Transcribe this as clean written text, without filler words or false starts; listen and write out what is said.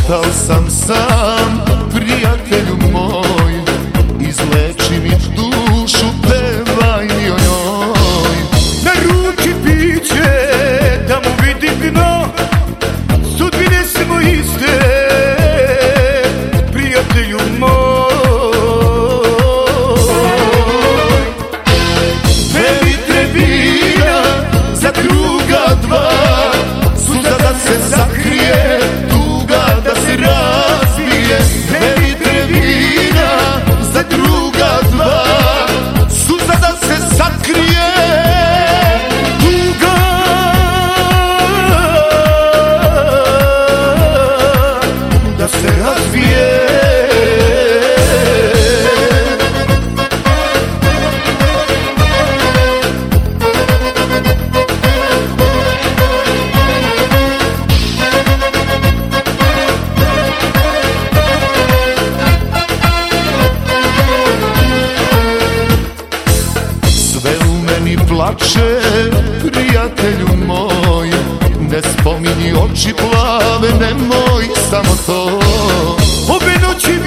ostao sam sam, prijatelju moj, izleči mi dušu, pevaj mi o njoj. Na ruki piće, da mu vidim dno, sudbine smo iste, prijatelju moj. Dve litre vina za druga dva, suza da se sakrije, tuga da se razbije. Dve litre vina za druga dva, suza da se sakrije, tuga da se razbije. Plače, prijatelju moj, ne spominji oči plave, nemoj samo to. Ove noći